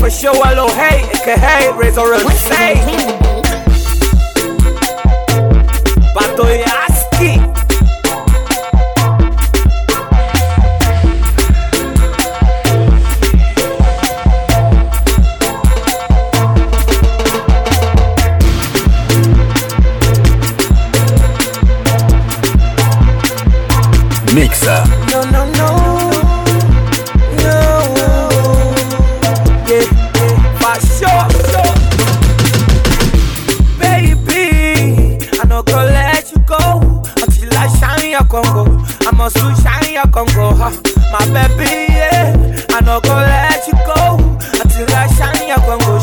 for sure, hello, hey, aka Razor and say. Batoyaski. Mixer. No. Yeah, for sure. Baby, I no go let you go until I shine your Congo. I must shine your Congo, huh? My baby, yeah. I no go let you go until I shine your Congo,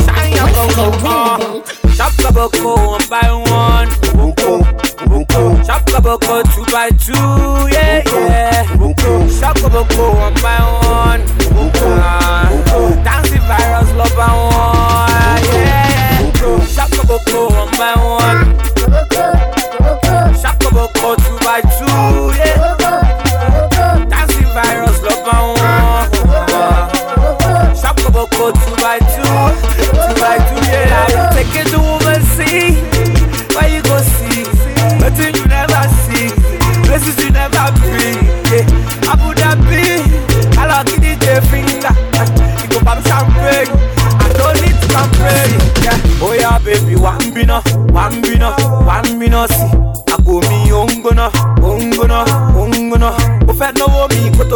Shop Kaboko 1 by 1. Shop Kaboko 2 by 2, yeah. Shop Kaboko 1 by 1. Dancing virus love by 1, yeah. Shop Kaboko 1 by 1. Shop Kaboko 2 by 2, yeah. Dancing virus love by 1. Shop Kaboko 2 by 2, 2 by 2, yeah. Take it to woman, see. Where you go see? Nothing you never see, places you never been. Yeah, Abu Dhabi, I like it the finger. You go pop champagne, I don't need to complain. Yeah, oh yeah, baby, one bino, see. I go me ongona. Offer no me, koto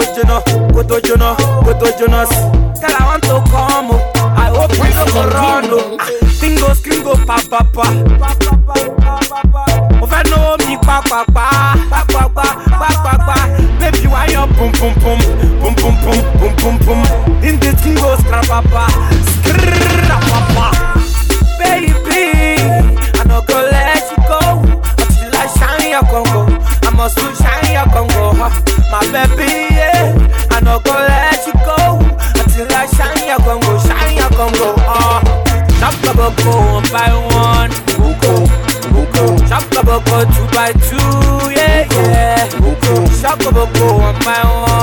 jonas. Tell I want to come, I hope you don't go run. Tingo, papa. Offer no me, papa. Baby, why you pum. In the tingo, scrapapa. Baby, I no go let you go until I shine your Congo. I must shine your Congo, huh? My baby, yeah. I no go let you go until I shine your Congo, Shop Kaboko 1 by 1. Shop Kaboko 2 by 2, yeah. Shop Kaboko 1 by 1.